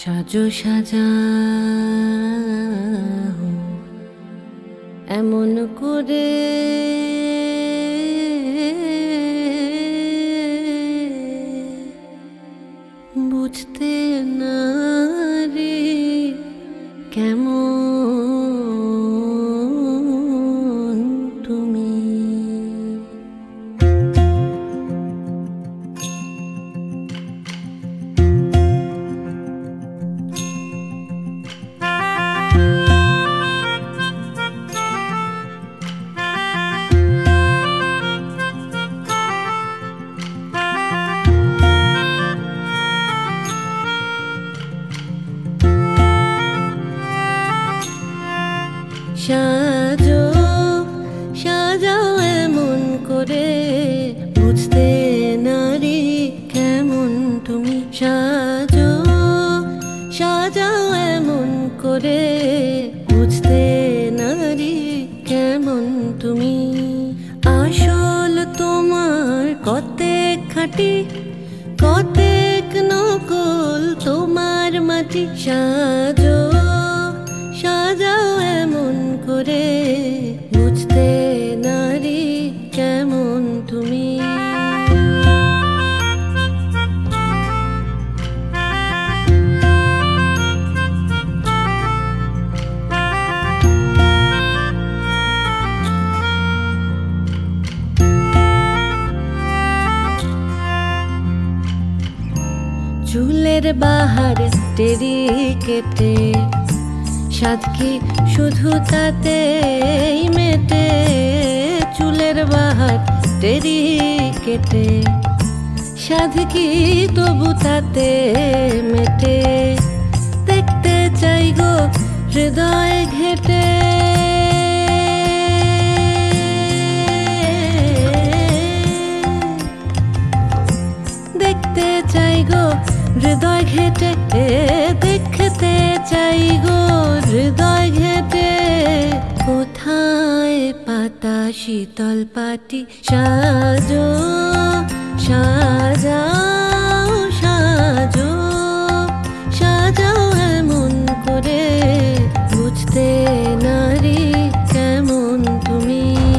সাজো সাজাও এমন করে বুঝতে না রে কেমন তুমি। সাজো সাজাও এমন করে বুঝতে নারী কেমন তুমি। সাজো সাজাও এমন করে বুঝতে নারী কেমন তুমি। আসল তোমার কতেক খাঁটি কতেক নকল তোমার মাটি। সাজো সাজাও এমন করে বুঝতে নারী কেমন তুমি। চুলের বাহার টেরি কেটে সাধ কি শুধু তাতেই মেটে। চুলের বাহার টেরি কেটে সাধ কি তবু তাতে মেটে। দেখতে চাই গো হৃদয় ঘেটে দেখতে চাই গো হৃদয় ঘেটে দেখতে চাই গো হৃদয় ঘেটে। কোথায় পাতা শীতল পাটি। সাজো সাজাও সাজো সাজাও এমন করে বুঝতে নারী কেমন তুমি।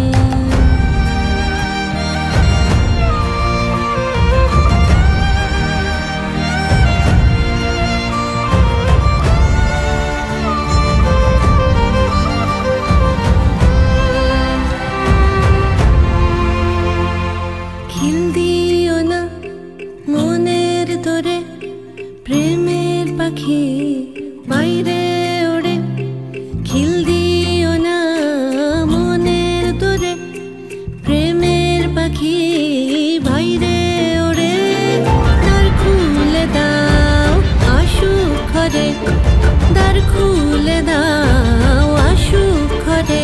প্রেমের পাখি বাইরে ওড়ে খিল দিও না মনের দোরে। প্রেমের পাখি বাইরে ওড়ে দ্বার খুলে দাও আসুক ঘরে। দ্বার খুলে দাও আসুক ঘরে।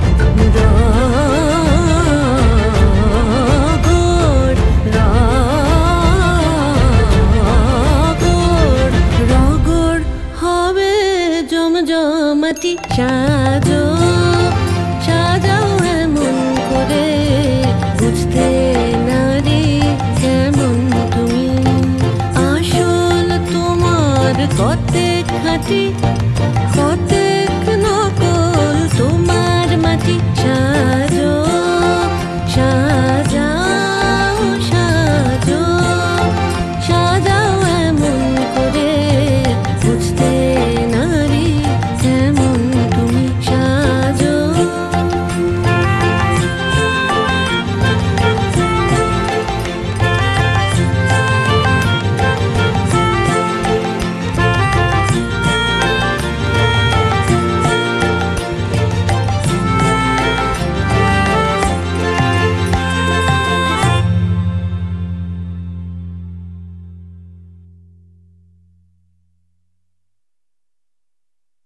জমজমাটি সাজো সাজাও এমন করে বুঝতে নারী কেমন তুমি। আসল তোমার কতেক খাঁটি কতেক নকল তোমার মাটি। সাজো